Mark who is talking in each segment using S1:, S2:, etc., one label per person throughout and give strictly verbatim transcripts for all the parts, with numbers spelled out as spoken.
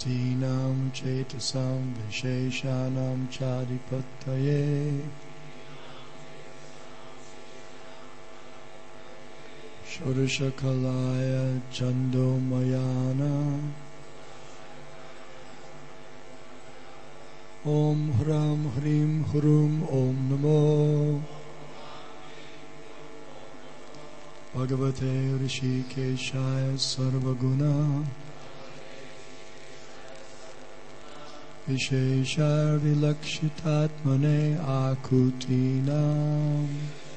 S1: Chatinam Chetasam Visheshanam Chadipataye Shodashakalaya Chandomayana Om Hram Hrim Hrum Om Namo Bhagavate Rishikeshaya Sarvaguna Visheshar Vilakshitatmane Akutinam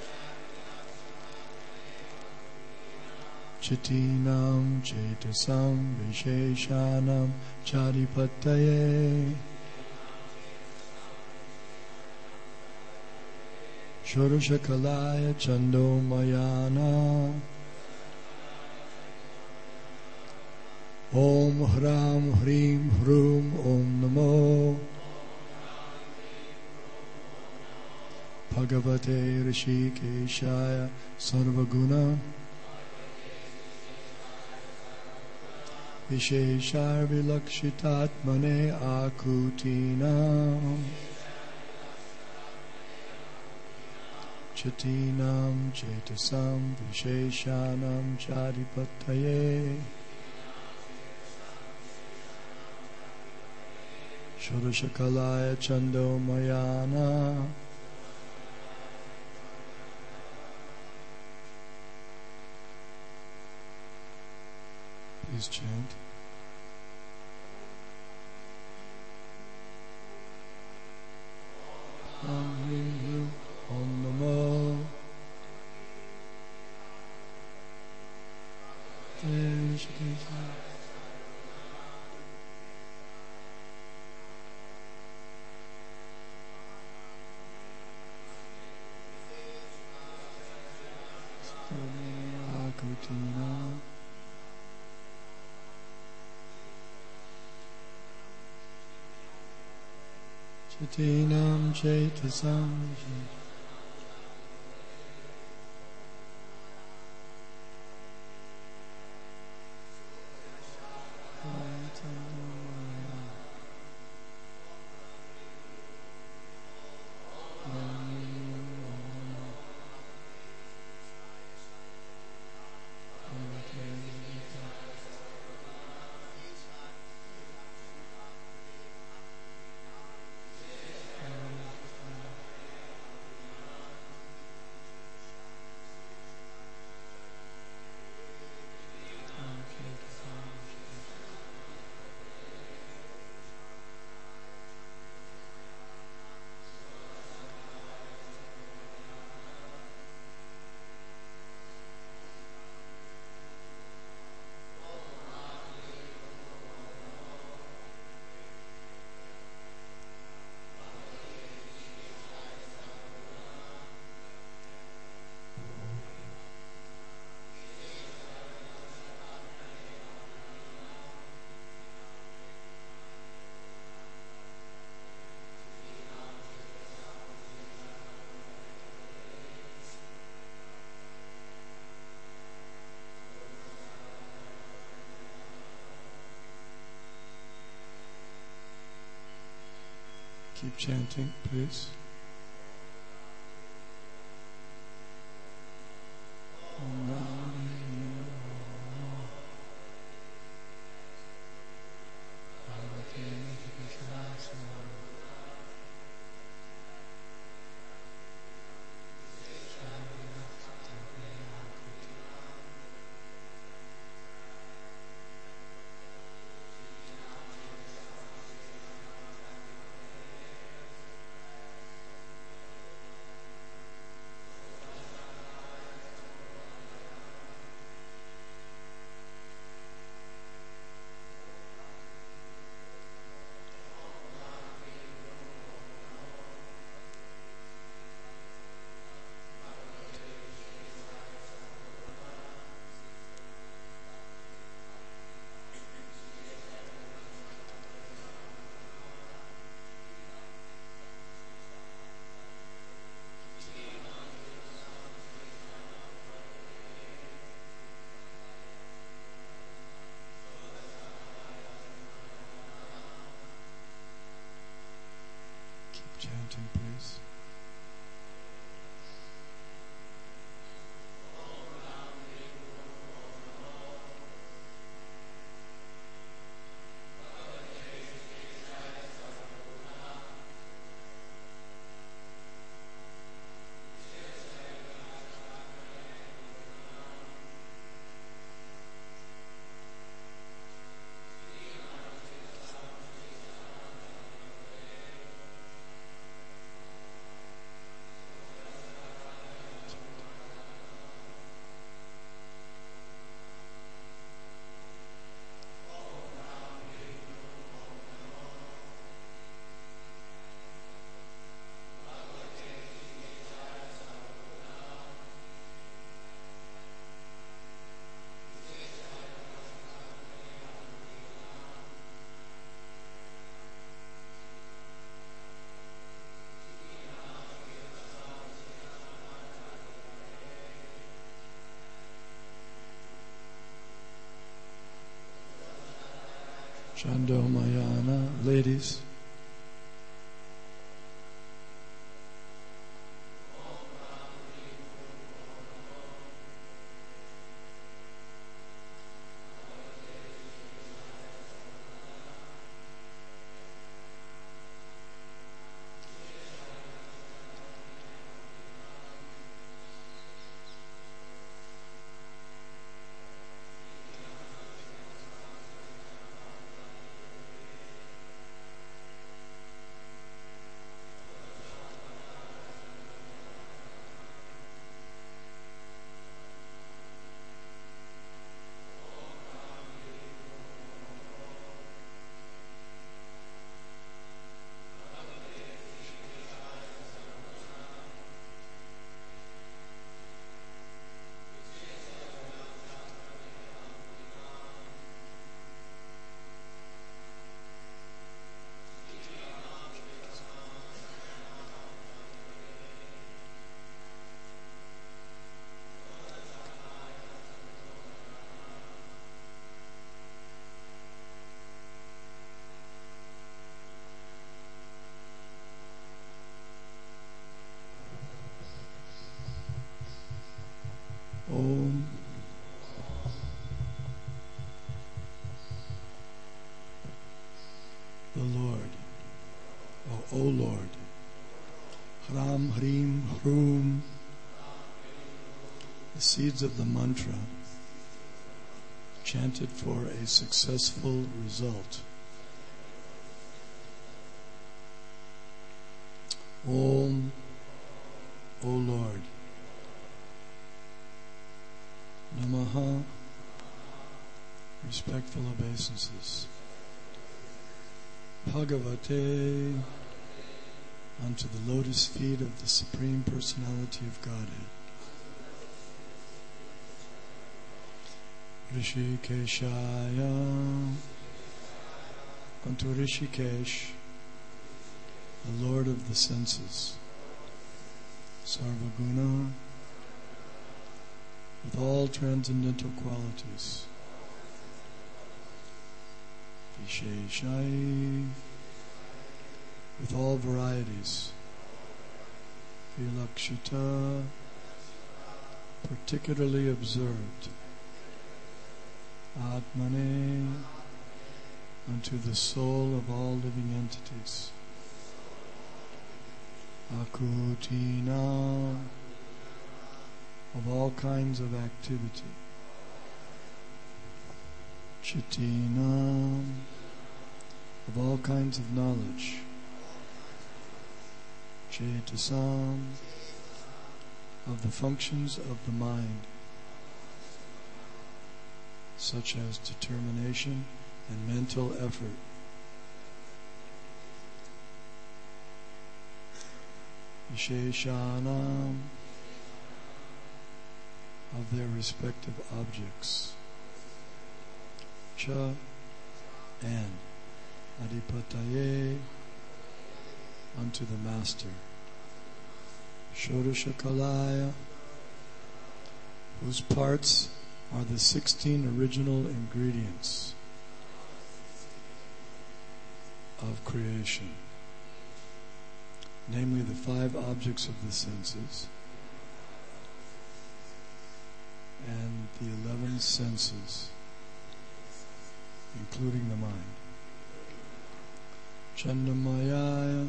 S1: Chatinam Chetasam Visheshanam Chadipataye Shodashakalaya Chandomayana Om Hram Hrim Hrum Om Namo Bhagavate Rishikeshaya Sarvaguna Visheshar Vilakshitatmane Akutinam Chatinam Chetasam Visheshanam Chadipataye Shodashakalaya Chandomayana Please chant. Om Namo Akutina Chatinam Chetasam Keep chanting, please. chanting, please. Chandomayana, ladies. Om. The Lord, oh, O Lord, Hram, Hrim, Hrum, the seeds of the mantra, chanted for a successful result. Om, O Lord, Namaha, respectful obeisances. Bhagavate, unto the lotus feet of the Supreme Personality of Godhead. Rishikeshaya, unto Rishikesh, the Lord of the senses. Sarvaguna, with all transcendental qualities. Visheshai, with all varieties. Vilakshita, particularly observed. Atmane, unto the soul of all living entities. Akutina, of all kinds of activity. Chitina, of all kinds of knowledge. Chetasam, of the functions of the mind, such as determination and mental effort. Visheshanam, of their respective objects. Cha, and Adipataye, unto the Master. Shodashakalaya, whose parts are the sixteen original ingredients of creation. namely the five objects of the senses and the eleven senses, including the mind. Chandamayaya,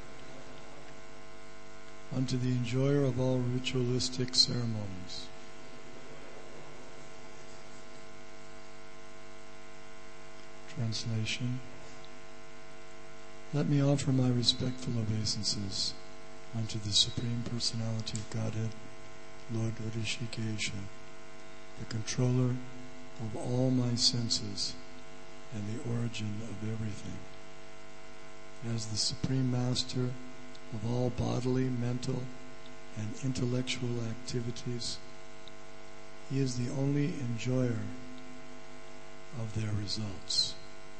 S1: unto the enjoyer of all ritualistic ceremonies. Translation. Let me offer my respectful obeisances unto the Supreme Personality of Godhead, Lord Hrishikesha, the controller of all my senses and the origin of everything. As the Supreme Master of all bodily, mental, and intellectual activities, he is the only enjoyer of their results.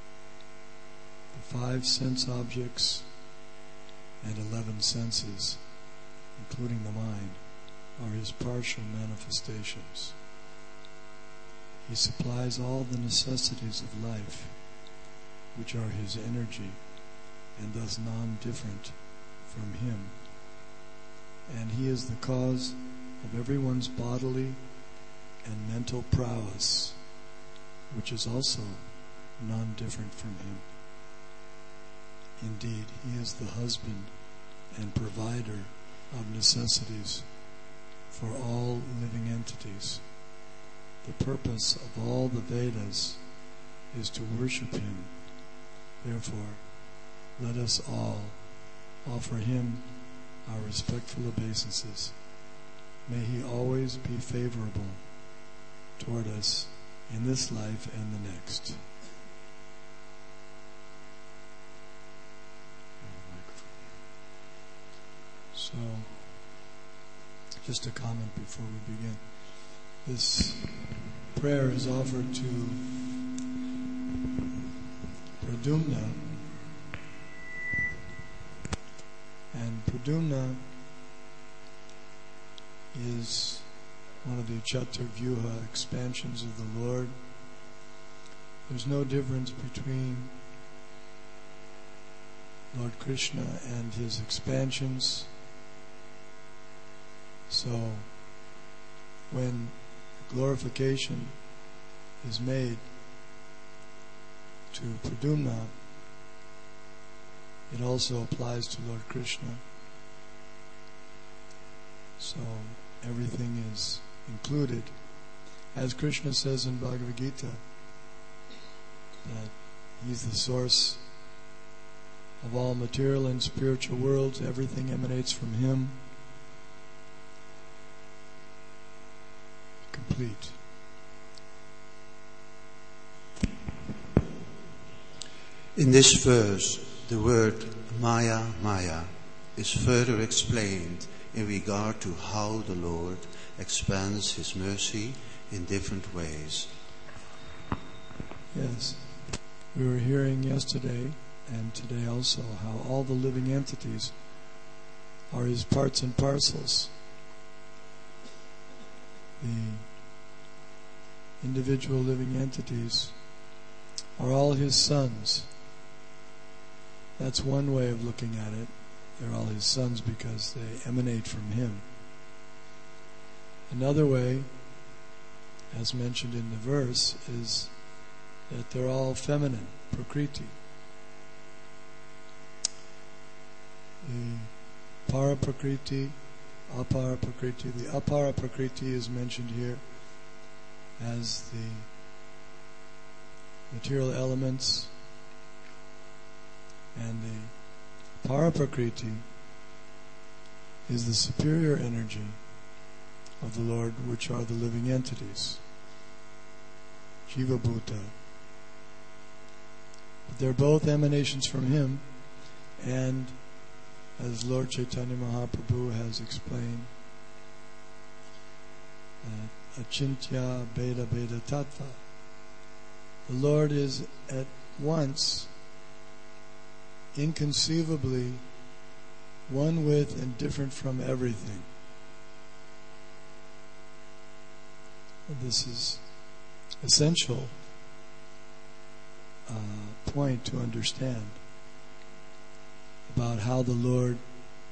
S1: The five sense objects and eleven senses, including the mind, are his partial manifestations. He supplies all the necessities of life, which are his energy, and thus non-different from him. And he is the cause of everyone's bodily and mental prowess, which is also non-different from him. Indeed, he is the husband and provider of necessities for all living entities. The purpose of all the Vedas is to worship him. Therefore, let us all offer him our respectful obeisances. May he always be favorable toward us in this life and the next. So, just a comment before we begin. This prayer is offered to Pradyumna, and Pradyumna is one of the Chaturvyuha expansions of the Lord. There's no difference between Lord Krishna and his expansions. So, when glorification is made to Pradyumna, it also applies to Lord Krishna. So, everything is included. As Krishna says in Bhagavad Gita, that he's the source of all material and spiritual worlds, everything emanates from him. Complete.
S2: In this verse, the word Maya Maya is further explained in regard to how the Lord expands his mercy in different ways.
S1: Yes. We were hearing yesterday and today also how all the living entities are his parts and parcels. The individual living entities are all his sons. That's one way of looking at it. They're all his sons because they emanate from him. Another way, as mentioned in the verse, is that they're all feminine, prakriti. The para prakriti, apara prakriti. The apara prakriti is mentioned here as the material elements, and the para prakriti is the superior energy of the Lord, which are the living entities, Jiva Bhuta. But they're both emanations from him, and as Lord Chaitanya Mahaprabhu has explained, uh, Achintya Beda Beda Tattva. The Lord is at once inconceivably one with and different from everything. This is essential uh, point to understand about how the Lord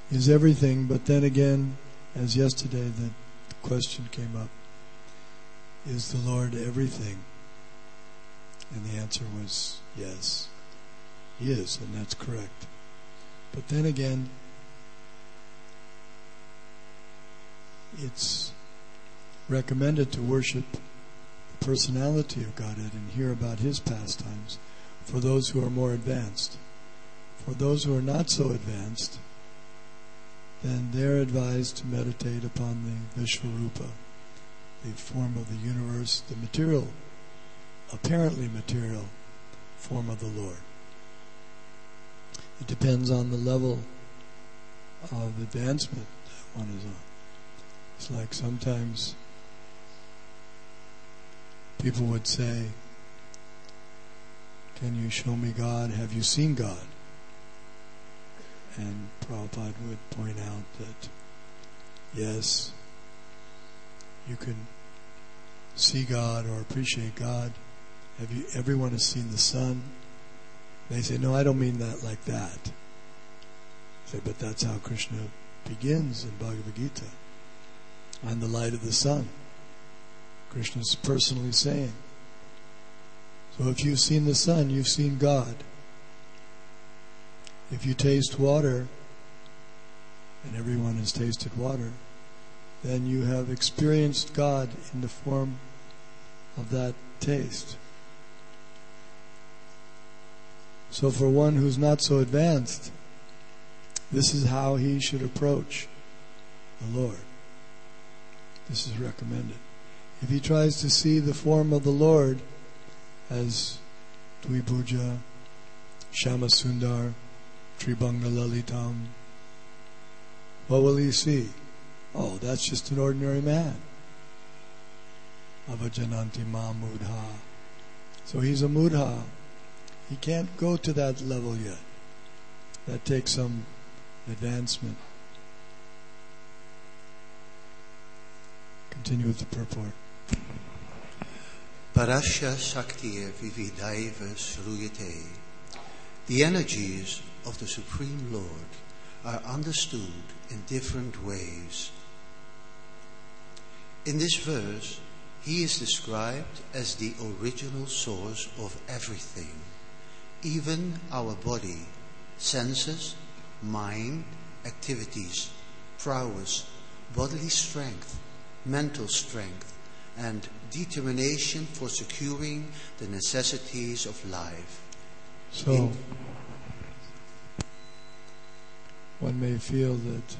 S1: is everything, but then again, as yesterday the question came up, is the Lord everything? And the answer was yes, He is, and that's correct. But then again, it's recommended to worship the personality of Godhead and hear about His pastimes for those who are more advanced. For those who are not so advanced, then they're advised to meditate upon the Vishvarupa, the form of the universe, the material, apparently material form of the Lord. It depends on the level of advancement that one is on. It's like sometimes people would say, "Can you show me God? Have you seen God?" And Prabhupada would point out that yes, you can see God or appreciate God. Have you? Everyone has seen the sun. They say, "No, I don't mean that like that." I say, but that's how Krishna begins in Bhagavad Gita. I'm the light of the sun. Krishna's personally saying. So if you've seen the sun, you've seen God. If you taste water, and everyone has tasted water, then you have experienced God in the form of that taste. So for one who's not so advanced, this is how he should approach the Lord. This is recommended. If he tries to see the form of the Lord as Dvibhuja, Shyamasundar, Tribhanga Lalitam, what will he see? Oh, that's just an ordinary man. Avajananti ma mudha. So he's a mudha. He can't go to that level yet. That takes some advancement. Continue with the purport.
S2: Parasya Shaktir Vividaiva Sruyate. The energies of the Supreme Lord are understood in different ways. In this verse, he is described as the original source of everything, even our body, senses, mind, activities, prowess, bodily strength, mental strength, and determination for securing the necessities of life.
S1: So,
S2: In
S1: one may feel that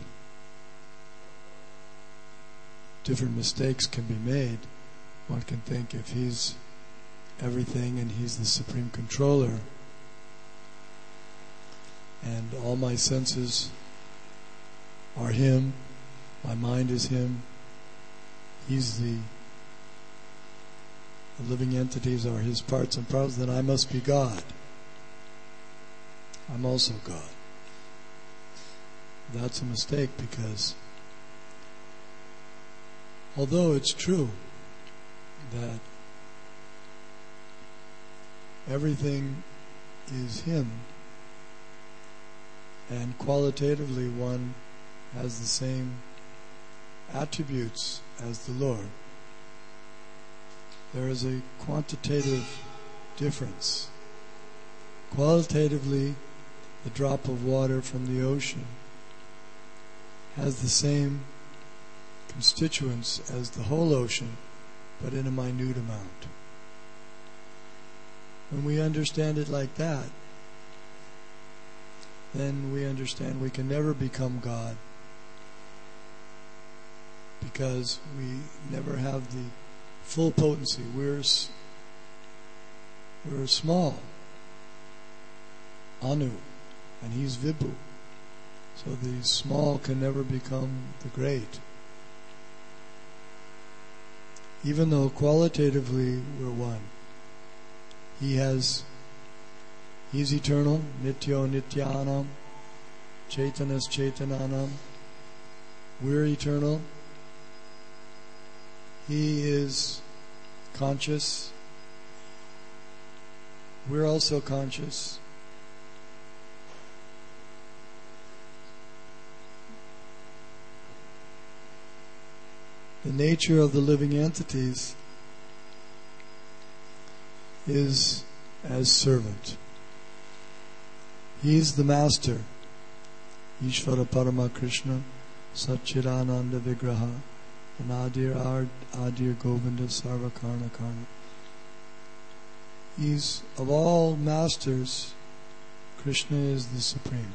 S1: different mistakes can be made. One can think if he's everything and he's the supreme controller, and all my senses are him, my mind is him, he's the, the living entities are his parts and parts, then I must be God. I'm also God. That's a mistake, because although it's true that everything is him, and qualitatively one has the same attributes as the Lord, there is a quantitative difference. Qualitatively, the drop of water from the ocean has the same constituents as the whole ocean, but in a minute amount. When we understand it like that, then we understand we can never become God, because we never have the full potency. We're we're small, Anu, and he's Vibhu. So the small can never become the great. Even though qualitatively we're one. He has, he's eternal, Nityo Nityanam, Chaitanas Chaitananam. We're eternal. He is conscious. We're also conscious. the nature of the living entities is as servant. He is the master. Ishvara Parama Krishna Satchidananda Vigraha Anadir Adir Govinda Sarva Karna Karna. He's, of all masters, Krishna is the supreme.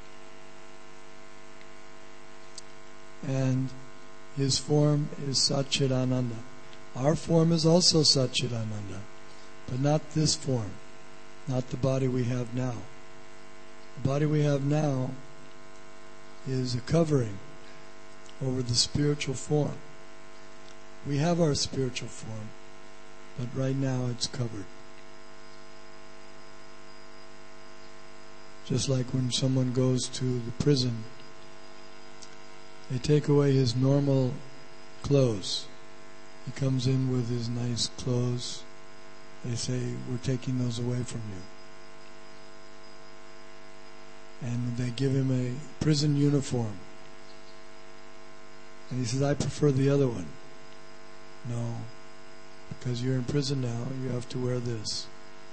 S1: And his form is Satchidananda. Our form is also Satchidananda, but not this form, not the body we have now. The body we have now is a covering over the spiritual form. We have our spiritual form, but right now it's covered. Just like when someone goes to the prison, they take away his normal clothes. He comes in with his nice clothes. They say, we're taking those away from you. And they give him a prison uniform. And he says, I prefer the other one. No, because you're in prison now, you have to wear this.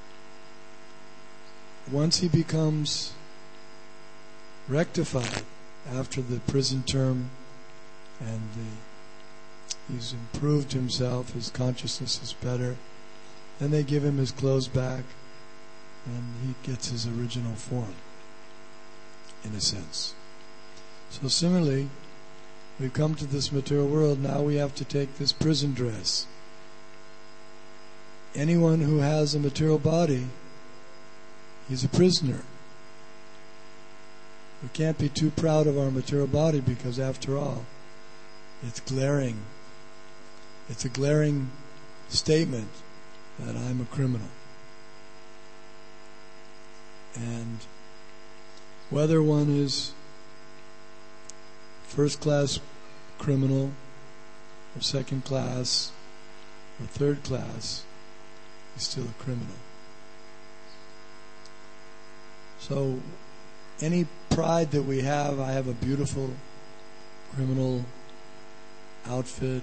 S1: Once he becomes rectified after the prison term and the, he's improved himself, his consciousness is better, then they give him his clothes back and he gets his original form, in a sense. So similarly, we've come to this material world, now we have to take this prison dress. Anyone who has a material body, he's a prisoner. We can't be too proud of our material body because after all, it's glaring. It's a glaring statement that I'm a criminal. And whether one is first class criminal or second class or third class, he's still a criminal. So any pride that we have, I have a beautiful criminal outfit,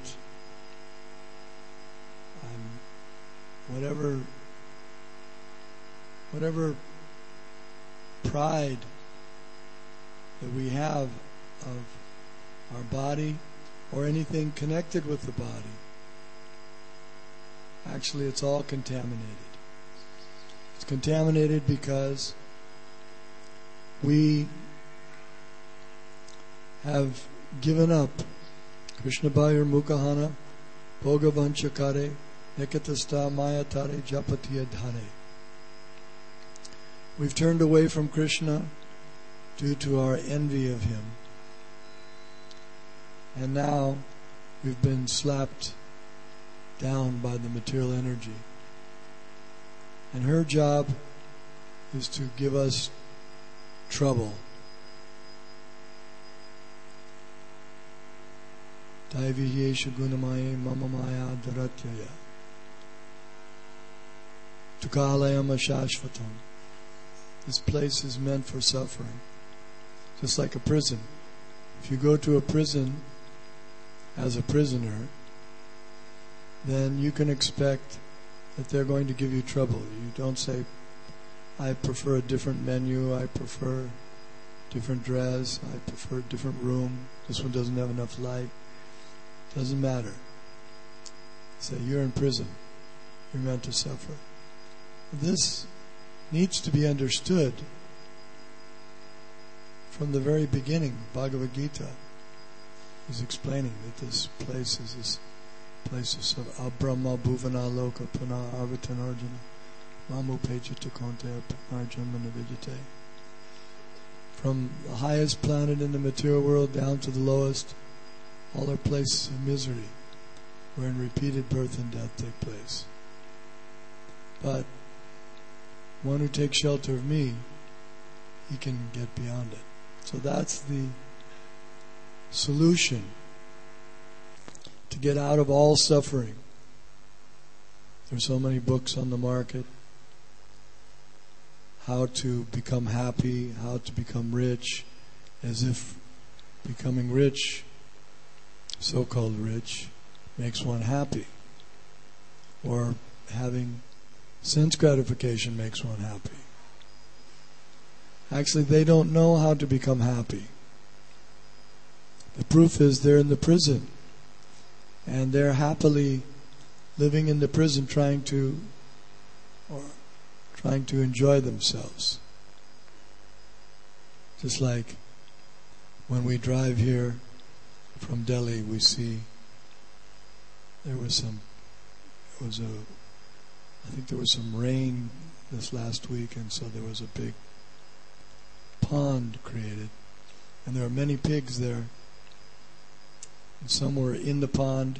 S1: I'm whatever whatever pride that we have of our body or anything connected with the body, actually it's all contaminated. It's contaminated because we have given up Krishna Bhayur Mukahana Bhogavanchakare Nikatasta Mayatare Japatiyadhane. We've turned away from Krishna due to our envy of him. And now we've been slapped down by the material energy. And her job is to give us trouble. Daivihesha gunamaye mamamaya dharatyaya Tukalayam ashashvatam. This place is meant for suffering. Just like a prison. If you go to a prison as a prisoner, then you can expect that they're going to give you trouble. You don't say, I prefer a different menu, I prefer different dress, I prefer a different room, this one doesn't have enough light. Doesn't matter. Say, you're in prison. You're meant to suffer. This needs to be understood from the very beginning. Bhagavad Gita is explaining that this place is this place of suffering. Abrahma bhuvana loka puna avitanarjana mamu pechita konte arjamana vijate. From the highest planet in the material world down to the lowest, all are places of misery wherein repeated birth and death take place. But one who takes shelter of me, he can get beyond it. So that's the solution to get out of all suffering. There's so many books on the market. How to become happy, how to become rich, as if becoming rich, so-called rich, makes one happy. Or having sense gratification makes one happy. Actually, they don't know how to become happy. The proof is they're in the prison. And they're happily living in the prison trying to or trying to enjoy themselves. Just like when we drive here from Delhi, we see there was some it was a I think there was some rain this last week, and so there was a big pond created, and there are many pigs there. And some were in the pond,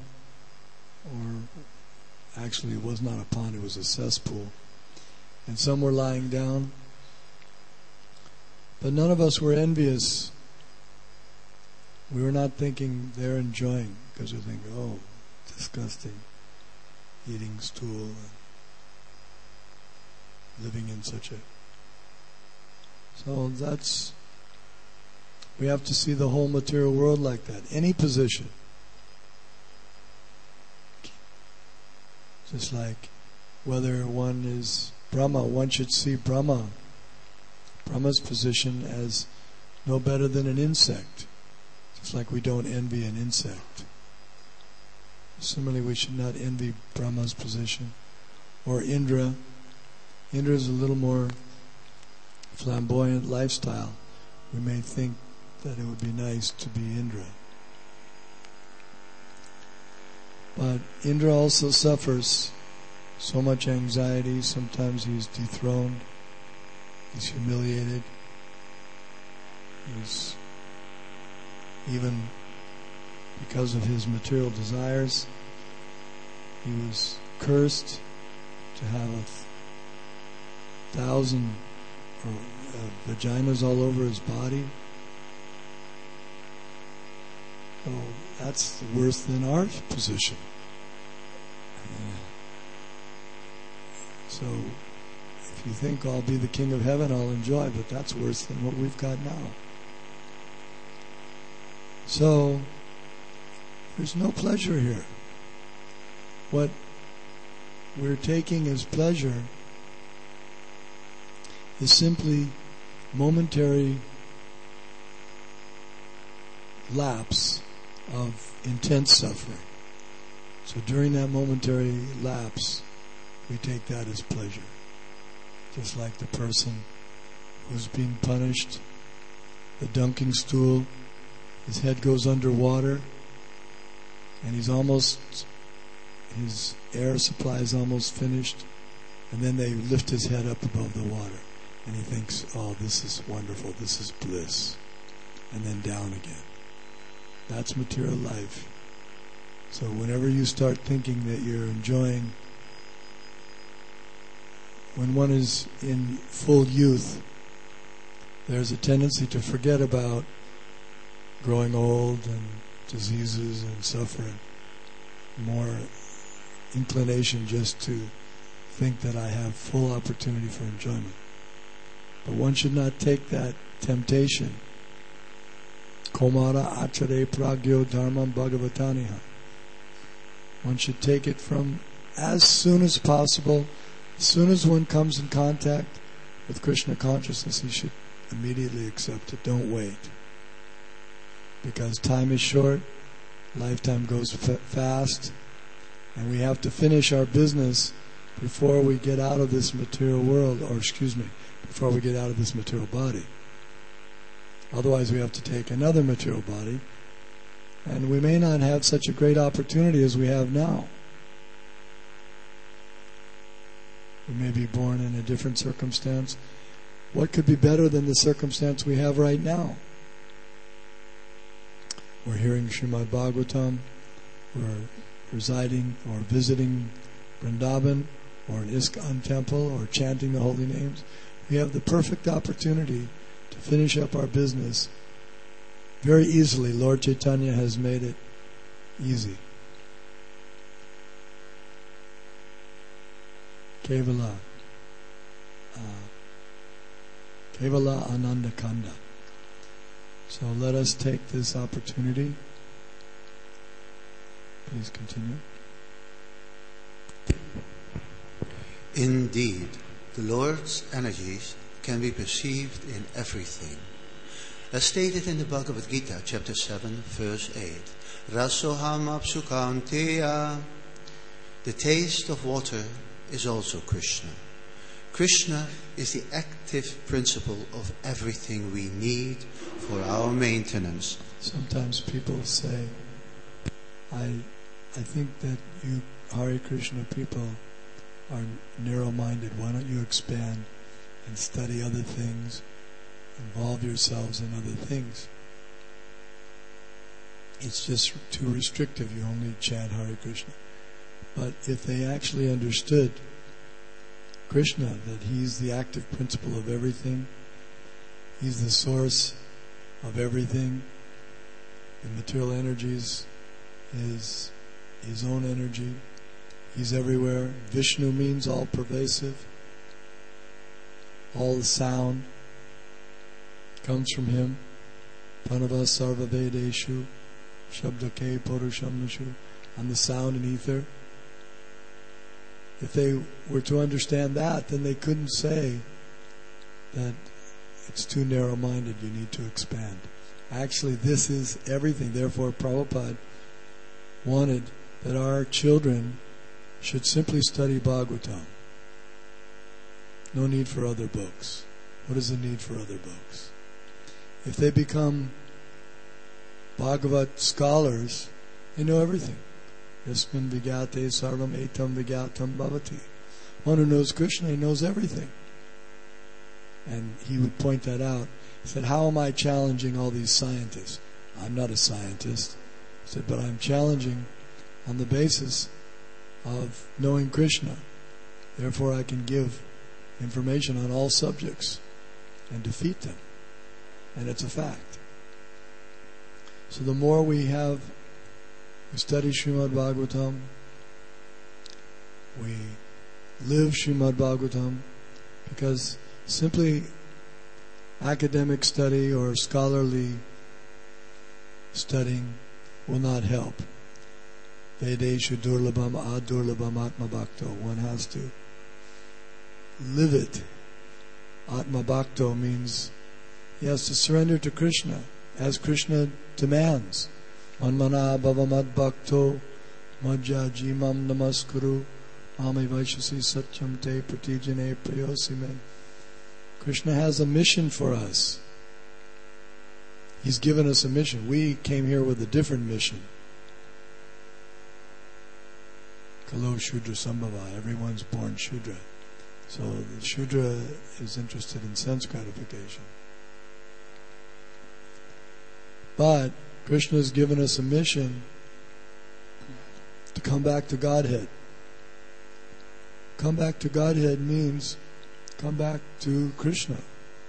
S1: or actually it was not a pond, it was a cesspool. And some were lying down. But none of us were envious. We were not thinking they're enjoying, because we think, oh, disgusting, eating stool, and living in such a... So that's... We have to see the whole material world like that. Any position. Just like whether one is Brahma, one should see Brahma, Brahma's position as no better than an insect. Just like we don't envy an insect. Similarly, we should not envy Brahma's position. Or Indra. Indra is a little more flamboyant lifestyle. We may think that it would be nice to be Indra. But Indra also suffers so much anxiety. Sometimes he's dethroned. He's humiliated. He's even because of his material desires, he was cursed to have a thousand or, uh, vaginas all over his body. So that's worse than our position. Yeah. So if you think I'll be the king of heaven, I'll enjoy, but that's worse than what we've got now. So there's no pleasure here. What we're taking as pleasure is simply momentary lapse of intense suffering. So during that momentary lapse, we take that as pleasure. Just like the person who's being punished, the dunking stool, his head goes underwater, and he's almost, his air supply is almost finished, and then they lift his head up above the water, and he thinks, oh, this is wonderful, this is bliss, and then down again. That's material life. So whenever you start thinking that you're enjoying, when one is in full youth, there's a tendency to forget about growing old and diseases and suffering. More inclination just to think that I have full opportunity for enjoyment. But one should not take that temptation. Komara achare pragyo dharmam bhagavataniha. One should take it from as soon as possible. As soon as one comes in contact with Krishna consciousness, he should immediately accept it. Don't wait. Because time is short, lifetime goes f- fast, and we have to finish our business before we get out of this material world, or excuse me, before we get out of this material body. Otherwise we have to take another material body, and we may not have such a great opportunity as we have now. We may be born in a different circumstance. What could be better than the circumstance we have right now? We're hearing Srimad Bhagavatam, we're residing or visiting Vrindavan or an ISKCON temple or chanting the holy names. We have the perfect opportunity to finish up our business very easily. Lord Chaitanya has made it easy. Kevala. Uh, Kevala Ananda Kanda. So let us take this opportunity Please continue.
S2: Indeed, the Lord's energies can be perceived in everything. As stated in the Bhagavad Gita, chapter seven, verse eight, Rasoham apsukanteya. The taste of water is also Krishna. Krishna is the active principle of everything we need for our maintenance.
S1: Sometimes people say, I I think that you Hare Krishna people are narrow-minded. Why don't you expand and study other things, involve yourselves in other things? It's just too restrictive. You only chant Hare Krishna. But if they actually understood Krishna, that He's the active principle of everything, He's the source of everything, the material energies is His own energy, He's everywhere. Vishnu means all pervasive. All the sound comes from Him. Pranava sarva vedeshu shabdake purushamnashu. And the sound and ether. If they were to understand that, then they couldn't say that it's too narrow-minded, you need to expand. Actually, this is everything. Therefore, Prabhupada wanted that our children should simply study Bhagavatam. No need for other books. What is the need for other books? If they become Bhagavat scholars, they know everything. Yasmin vigyate sarvam etam vigyatam bhavati. One who knows Krishna, he knows everything. And he would point that out. He said, how am I challenging all these scientists? I'm not a scientist. He said, but I'm challenging on the basis of knowing Krishna. Therefore I can give information on all subjects and defeat them. And it's a fact. So the more we have, we study Srimad Bhagavatam, we live Srimad Bhagavatam, because simply academic study or scholarly studying will not help. Vedeshu durlabham adurlabham atma bhakto. One has to live it. Atma bhakto means he has to surrender to Krishna as Krishna demands. Manmana bhavamad bhakto majjajimam namaskuru mami vaishasi satyam te pratijane prayosime. Krishna has a mission for us. He's given us a mission. We came here with a different mission. Kalo Shudra Sambhava. Everyone's born Shudra. So the Shudra is interested in sense gratification. But Krishna has given us a mission to come back to Godhead. Come back to Godhead means come back to Krishna.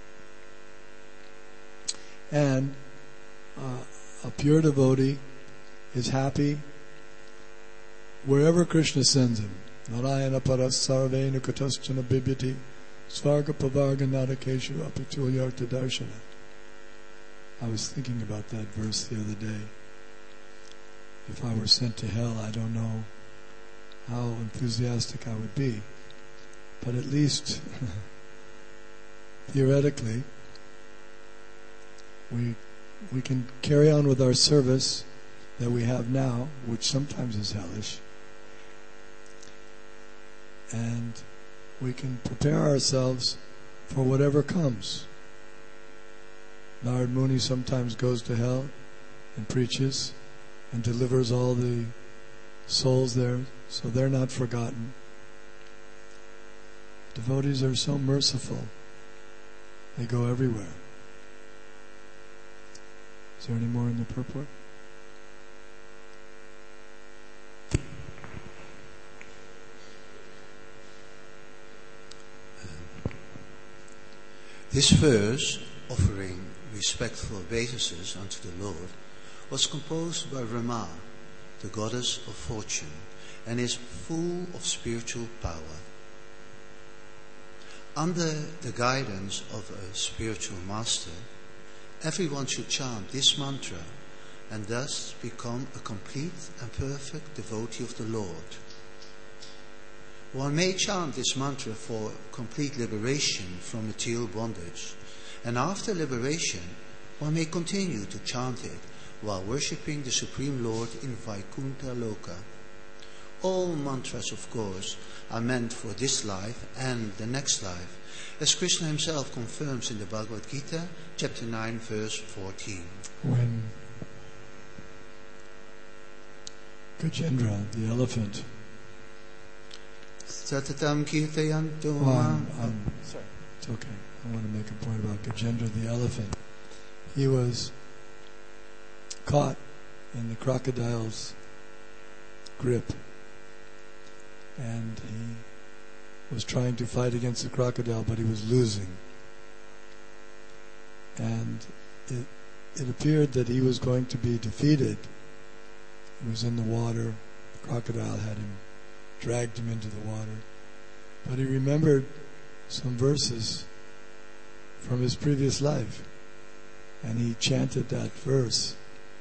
S1: And uh, a pure devotee is happy wherever Krishna sends him. Narayana paras sarvena kataschana bibhyati svarga pavarga nadakeshu apitulyartha darshana. I was thinking about that verse the other day. If I were sent to hell, I don't know how enthusiastic I would be. But at least, theoretically, we we can carry on with our service that we have now, which sometimes is hellish, and we can prepare ourselves for whatever comes. Narad Muni sometimes goes to hell and preaches and delivers all the souls there, so they're not forgotten. Devotees are so merciful. They go everywhere. Is there any more in the purport?
S2: This verse, offering respectful obeisances unto the Lord, was composed by Rama, the goddess of fortune, and is full of spiritual power. Under the guidance of a spiritual master, everyone should chant this mantra and thus become a complete and perfect devotee of the Lord. One may chant this mantra for complete liberation from material bondage, and after liberation, one may continue to chant it while worshipping the Supreme Lord in Vaikuntha Loka. All mantras, of course, are meant for this life and the next life, as Krishna himself confirms in the Bhagavad Gita, chapter nine, verse fourteen.
S1: When Gajendra, the elephant,
S2: Satatam Kirtayanto
S1: well, I'm, I'm, sorry. It's okay. I want to make a point about Gajendra, the elephant. He was caught in the crocodile's grip, and he was trying to fight against the crocodile, but he was losing. And it, it appeared that he was going to be defeated. He was in the water. The crocodile had him, dragged him into the water. But he remembered some verses from his previous life, and he chanted that verse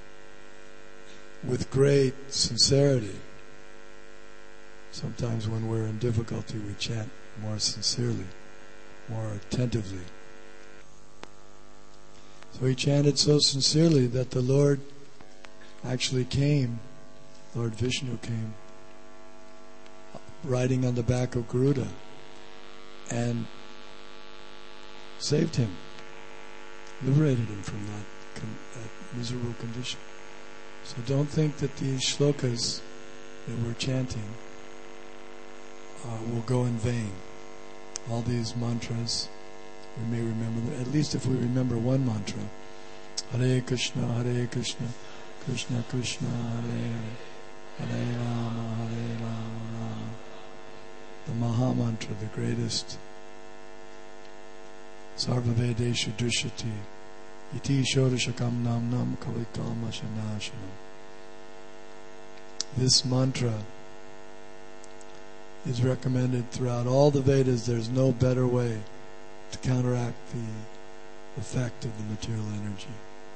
S1: with great sincerity. Sometimes when we're in difficulty, we chant more sincerely, more attentively. So he chanted so sincerely that the Lord actually came, Lord Vishnu came, riding on the back of Garuda, and saved him, liberated him from that, con- that miserable condition. So don't think that these shlokas that we're chanting uh, will go in vain. All these mantras, we may remember them. At least if we remember one mantra, Hare Krishna, Hare Krishna, Krishna Krishna, Hare Hare, Hare Rama, Hare Rama, Rama. The Maha Mantra, the greatest. Sarva Vedeshu Drishyati Iti Shodashakam Nam Nam Kavikam Ashanashanam. This mantra is recommended throughout all the Vedas. There's no better way to counteract the effect of the material energy.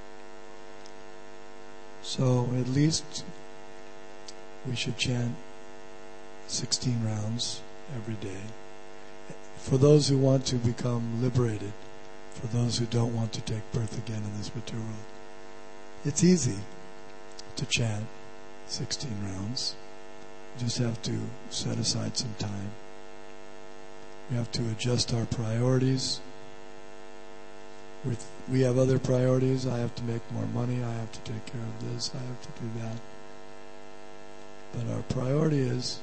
S1: So at least we should chant sixteen rounds every day. For those who want to become liberated, for those who don't want to take birth again in this material world, it's easy to chant sixteen rounds. You just have to set aside some time. We have to adjust our priorities. With, we have other priorities. I have to make more money. I have to take care of this. I have to do that. But our priority is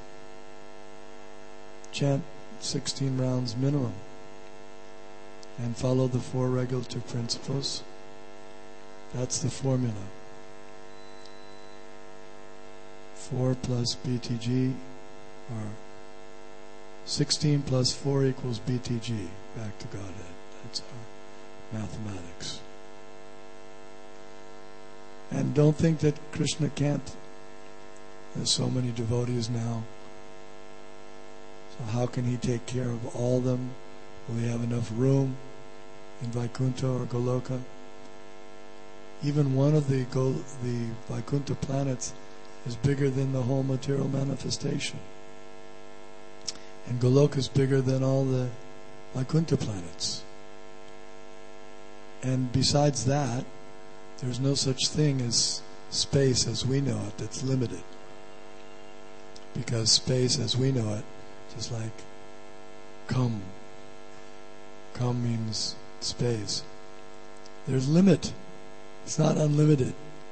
S1: chant sixteen rounds minimum and follow the four regulative principles. That's the formula. four plus B T G, or sixteen plus four equals B T G, back to Godhead. That's our mathematics. And don't think that Krishna can't. There's so many devotees now. So how can he take care of all of them? Will he have enough room in Vaikuntha or Goloka? Even one of the Go, the Vaikuntha planets is bigger than the whole material manifestation. And Goloka is bigger than all the Vaikuntha planets. And besides that, there's no such thing as space as we know it that's limited. Because space as we know it, just like come. Come means space. There's limit. It's not unlimited.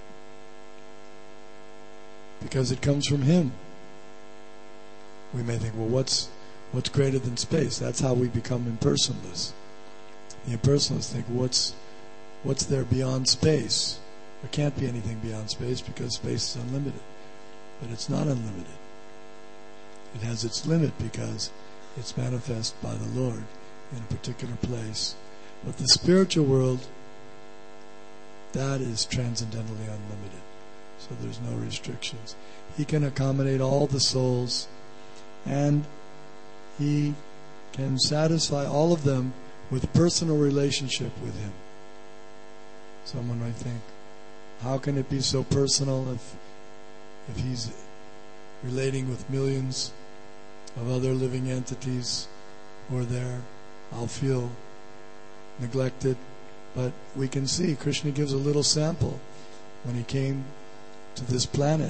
S1: Because it comes from Him. We may think, well, what's what's greater than space? That's how we become impersonalists. The impersonalists think, what's what's there beyond space? There can't be anything beyond space because space is unlimited. But it's not unlimited. It has its limit because it's manifest by the Lord in a particular place. But the spiritual world, that is transcendently unlimited. So there's no restrictions. He can accommodate all the souls, and He can satisfy all of them with personal relationship with Him. Someone might think, How can it be so personal if if he's relating with millions of other living entities who are there? I'll feel neglected. But we can see Krishna gives a little sample when he came to this planet.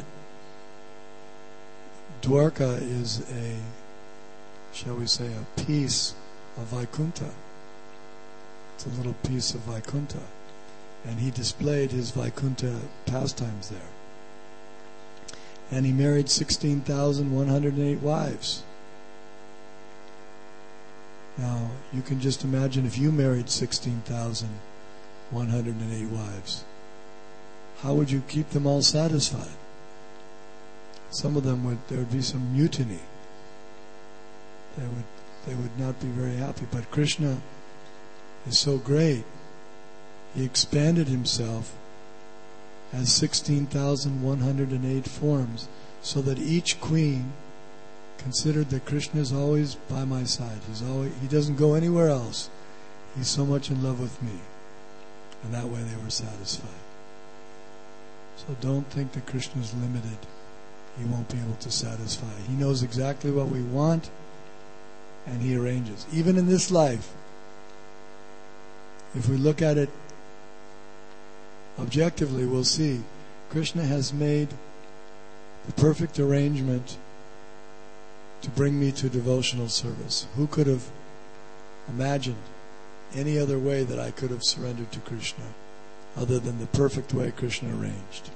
S1: Dwarka is a, shall we say, a piece of Vaikuntha. It's a little piece of Vaikuntha. And he displayed his Vaikuntha pastimes there. And he married sixteen thousand one hundred eight wives. Now, you can just imagine if you married sixteen thousand one hundred eight wives. How would you keep them all satisfied? Some of them would, there would be some mutiny. They would, they would not be very happy. But Krishna is so great. He expanded himself as sixteen thousand one hundred eight forms, so that each queen considered that Krishna is always by my side. He's always, he doesn't go anywhere else. He's so much in love with me. And that way they were satisfied. So don't think that Krishna is limited. He won't be able to satisfy. He knows exactly what we want, and he arranges. Even in this life, if we look at it objectively, we'll see Krishna has made the perfect arrangement to bring me to devotional service. Who could have imagined any other way that I could have surrendered to Krishna other than the perfect way Krishna arranged?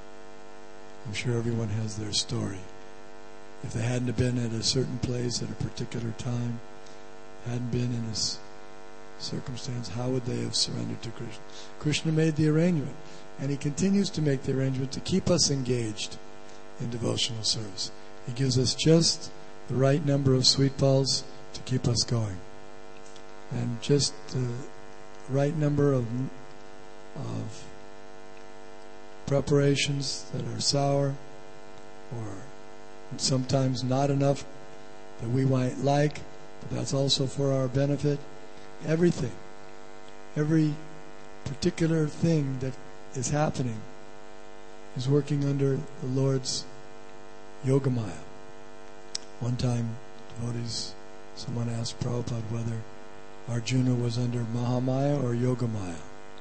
S1: I'm sure everyone has their story. If they hadn't been at a certain place at a particular time, hadn't been in this circumstance, how would they have surrendered to Krishna? Krishna made the arrangement, and he continues to make the arrangement to keep us engaged in devotional service. He gives us just the right number of sweet balls to keep us going, and just the right number of of preparations that are sour, or sometimes not enough that we might like, but that's also for our benefit. Everything, every particular thing that is happening is working under the Lord's Yogamaya. One time, devotees, someone asked Prabhupada whether Arjuna was under Mahamaya or Yogamaya.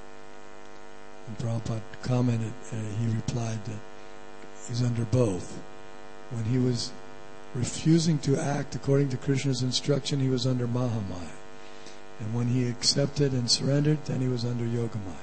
S1: And Prabhupada commented, uh, he replied that he's under both. When he was refusing to act according to Krishna's instruction, he was under Mahamaya. And when he accepted and surrendered, then he was under Yogamaya.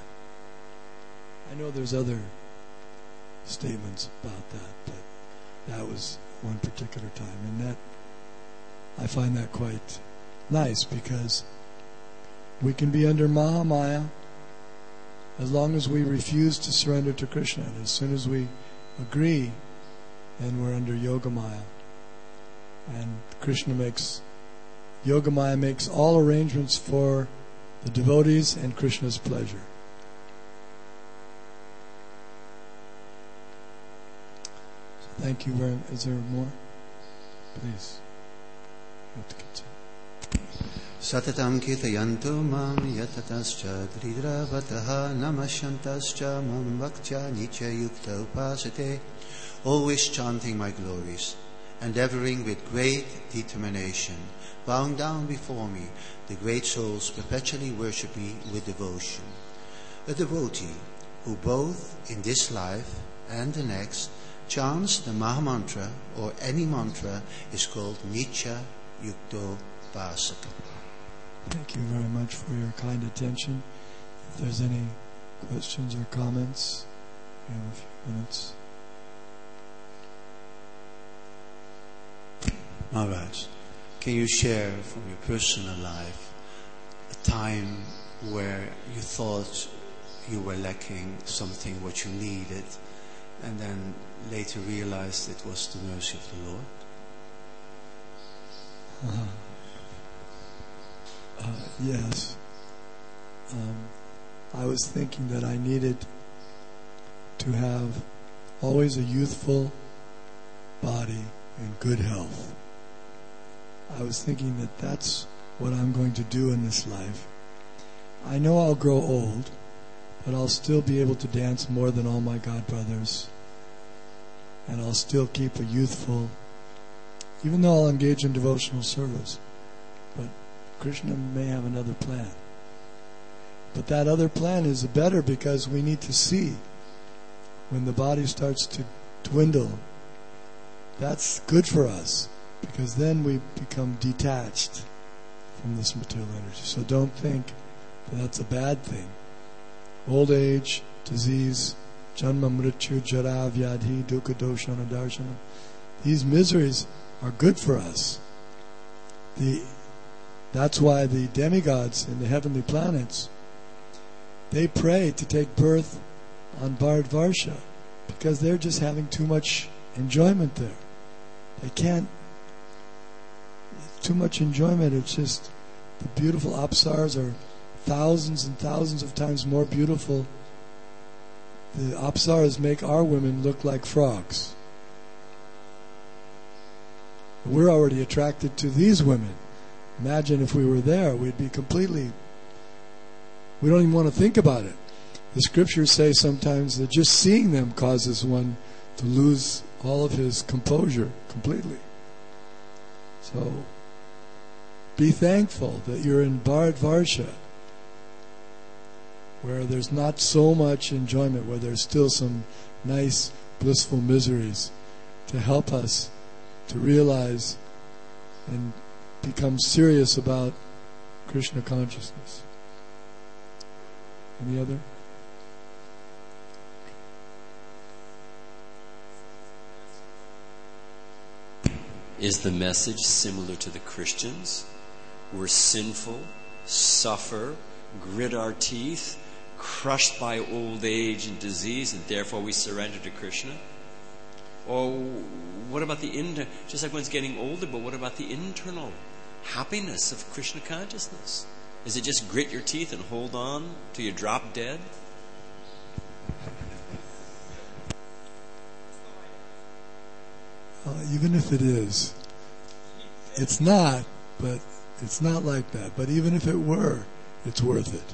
S1: I know there's other statements about that, but that was one particular time. And that, I find that quite nice, because we can be under Mahamaya as long as we refuse to surrender to Krishna. And as soon as we agree, then we're under Yogamaya. And Krishna makes, Yogamaya makes all arrangements for the devotees and Krishna's pleasure. So thank you very much. Is there more? Please. You have to continue.
S2: Satatam kirtayantu mam yatatascha dridravataha namashantascha mam bhaktya nitya yukta upasate. Always chanting my glories, endeavoring with great determination, bowing down before me, the great souls perpetually worship me with devotion. A devotee who both in this life and the next chants the Mahamantra or any mantra is called Nitya Yukto Pasaka.
S1: Thank you very much for your kind attention. If there's any questions or comments, we have a few minutes.
S2: Maharaj, can you share from your personal life a time where you thought you were lacking something what you needed, and then later realized it was the mercy of the Lord?
S1: Uh-huh. Uh, yes. Um, I was thinking that I needed to have always a youthful body and good health. I was thinking that that's what I'm going to do in this life. I know I'll grow old, but I'll still be able to dance more than all my God brothers. And I'll still keep a youthful, even though I'll engage in devotional service. But Krishna may have another plan. But that other plan is better because we need to see when the body starts to dwindle. That's good for us because then we become detached from this material energy. So don't think that that's a bad thing. Old age, disease, janma, mrityu, jara, vyadhi, dukkha, doshana, darshana. These miseries are good for us. The, that's why the demigods in the heavenly planets, they pray to take birth on Bharatvarsha because they're just having too much enjoyment there. They can't, too much enjoyment. It's just, the beautiful apsaras are thousands and thousands of times more beautiful. The apsaras make our women look like frogs. We're already attracted to these women. Imagine if we were there, we'd be completely, we don't even want to think about it. The scriptures say sometimes that just seeing them causes one to lose all of his composure completely. So, be thankful that you're in Bharatvarsha, where there's not so much enjoyment, where there's still some nice, blissful miseries to help us to realize and become serious about Krishna consciousness. Any other?
S3: Is the message similar to the Christians? We're sinful, suffer, grit our teeth, crushed by old age and disease, and therefore we surrender to Krishna? Or what about the inter- just like one's getting older, but what about the internal happiness of Krishna consciousness? Is it just grit your teeth and hold on till you drop dead?
S1: Uh, even if it is, it's not, but it's not like that. But even if it were, it's worth it.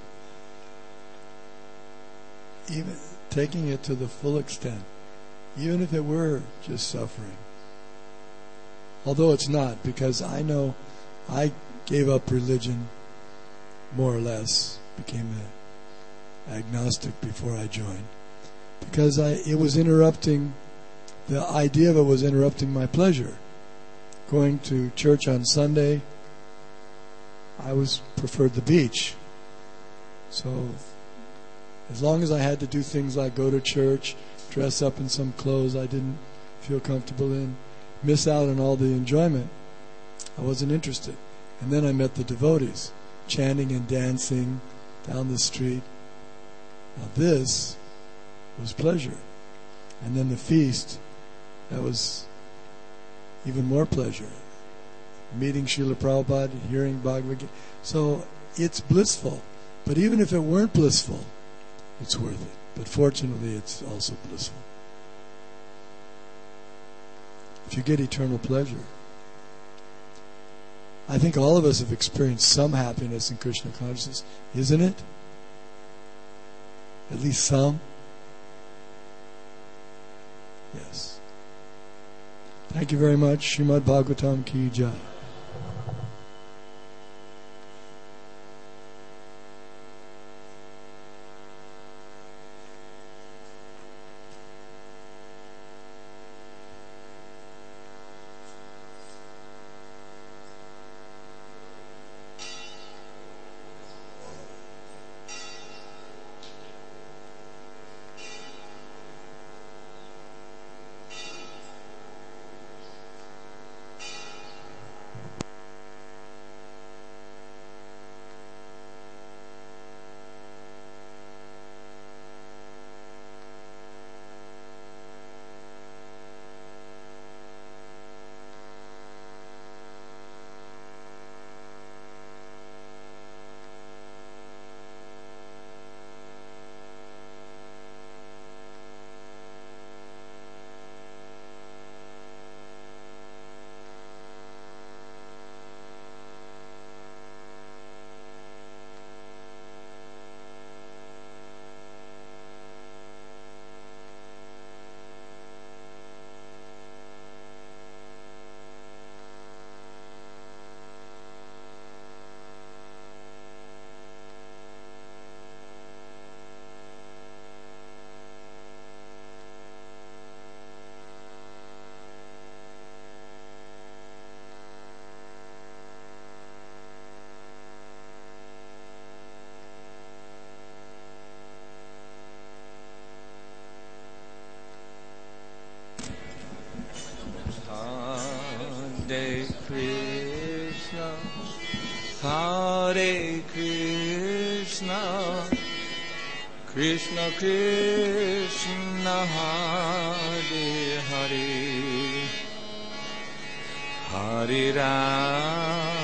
S1: Even taking it to the full extent, even if it were just suffering. Although it's not, because I know I gave up religion more or less, became an agnostic before I joined, because I it was interrupting. The idea of it was interrupting my pleasure. Going to church on Sunday, I was preferred the beach. So as long as I had to do things like go to church, dress up in some clothes I didn't feel comfortable in, miss out on all the enjoyment, I wasn't interested. And then I met the devotees, chanting and dancing down the street. Now this was pleasure. And then the feast, that was even more pleasure. Meeting Srila Prabhupada, hearing Bhagavad Gita. So it's blissful. But even if it weren't blissful, it's worth it. But fortunately, it's also blissful. If you get eternal pleasure. I think all of us have experienced some happiness in Krishna consciousness, isn't it? At least some. Yes. Thank you very much. Srimad Bhagavatam Ki Jai.
S4: Hare Krishna, Krishna Krishna, Hare Hare, Hare Rama,